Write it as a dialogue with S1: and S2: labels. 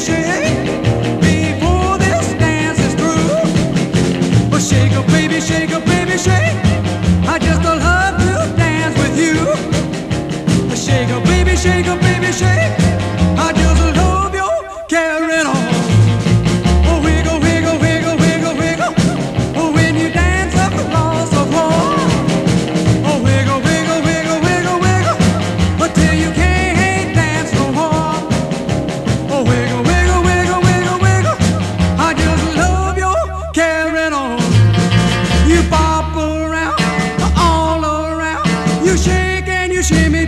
S1: shake before this dance is through. Well, shake a baby, shake. I just love to dance with you. Shake a baby, shake. I just love your carrying on. Oh, wiggle, wiggle, wiggle, wiggle, wiggle. Oh, when you dance across the floor. Oh, wiggle, wiggle, wiggle, wiggle, wiggle, until you can't dance no more. Oh, wiggle, wiggle, wiggle, wiggle, wiggle. I just love your carrying on. You bop around, all around. You shake and you shimmy.